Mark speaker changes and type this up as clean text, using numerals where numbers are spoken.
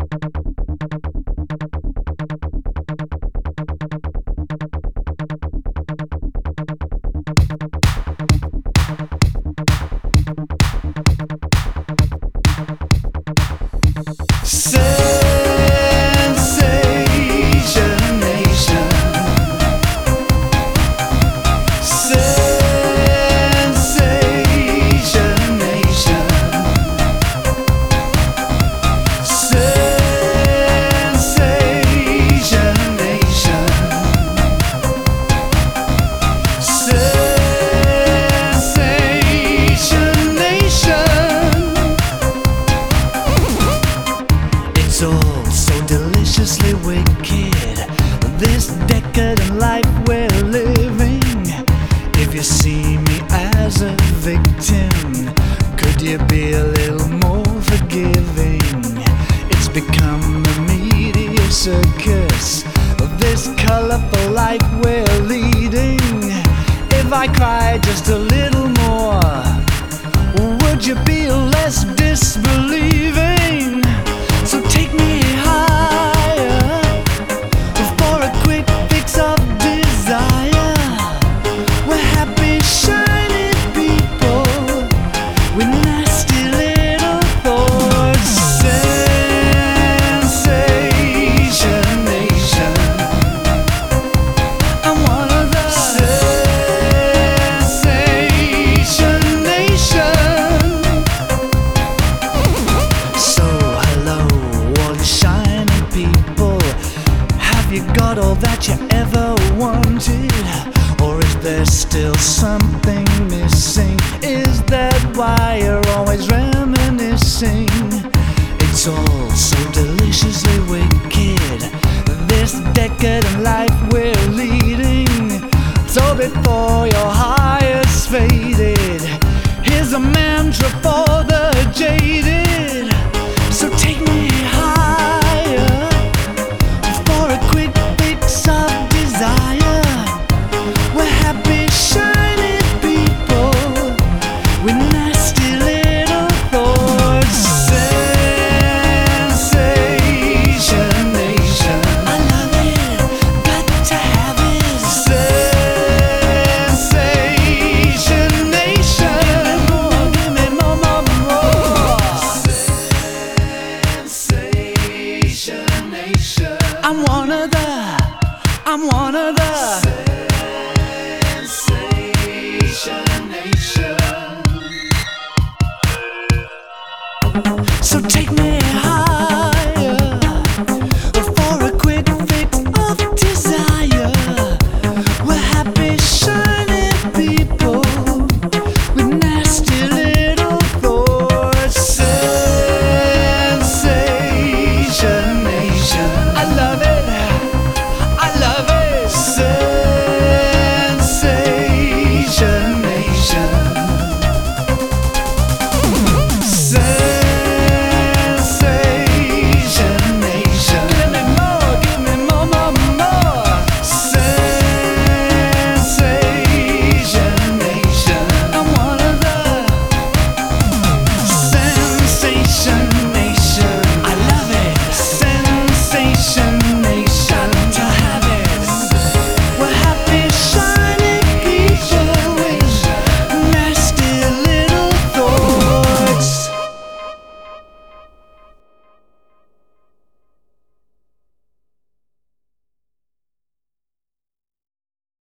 Speaker 1: It's all so deliciously wicked, this decadent life we're living. If you see me as a victim, could you be a little more forgiving? It's become a media circus, this colorful life we're leading. If I cried just a little more, would you be less disbelieving? So take me higher for a quick fix of desire. We're happy, shiny people with nasty little thoughts. Sensation nation, I'm one of the Sensation nation. So hello, shiny people, have you got all that you ever wanted? Or is there still something missing? Is that why you're always reminiscing? It's all so deliciously wicked, this decadent life we're leading. So before your highest faded, here's a mantra for the jaded. So take me higher for a quick fix of desire. We're happy, shiny people with nasty little thoughts. Sensation nation, I love it, got to have it. Sensation nation, give me more, more, more. Sensation nation, I'm one of the